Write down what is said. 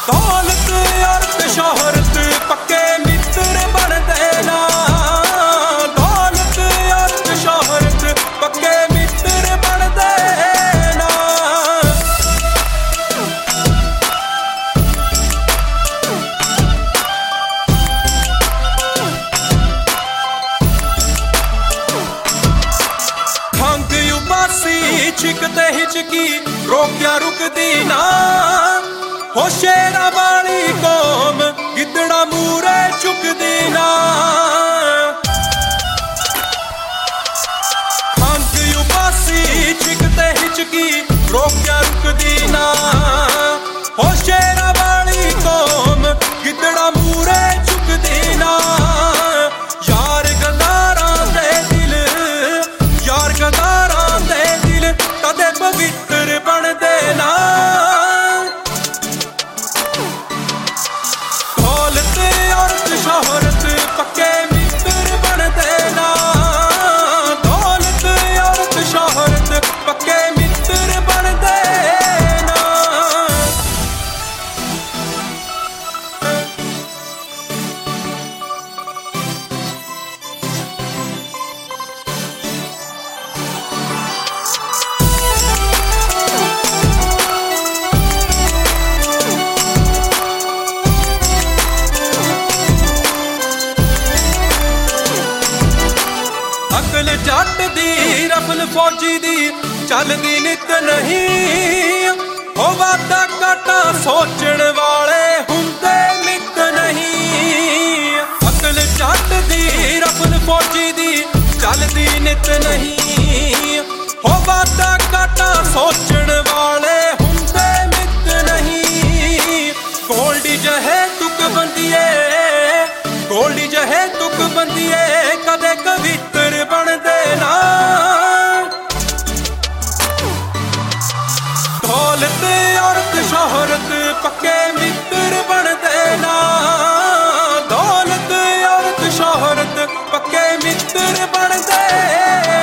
दौलत अर्थ शोहरत पक्के मित्र बनते ना। दौलत अर्थ शोहरत पक्के मित्र बनते ना। खंग उबासी छिकते हिचकी रोकिया रुकदी ना। हो शेरा वाली कौम गिदड़ा मूरे चुकदी ना। खंग उबासी छिकते हिचकी रोकिया रुकदी ना। हो शेरा वाली कौम गिदड़ा मूरे चुकदी ना। यार गदारां दे दिल, यार गदारां दे दिल कदे पवित्र बनदे ना। शोहरत पक्के मित्र बनते ना। दौलत अर्थ शोहरत पक्के मित्र बनते ना। अकल जट दी रफल फौजी दी चलदी नित नहीं। हो वादा घाटा सोचण वाले हुंदे मित नहीं। अकल जट दी रफल फौजी दी चलदी नित नहीं। हो वादा घाटा सोचण वाले हुंदे मित नहीं। गोल्डी जहे तुक बंदिए, गोल्डी जहे तुक बंदिए कदे कवित्र बनदे ना। दौलत अर्थ शोहरत पक्के मित्र बनदे ना। दौलत अर्थ शोहरत पक्के मित्र बनदे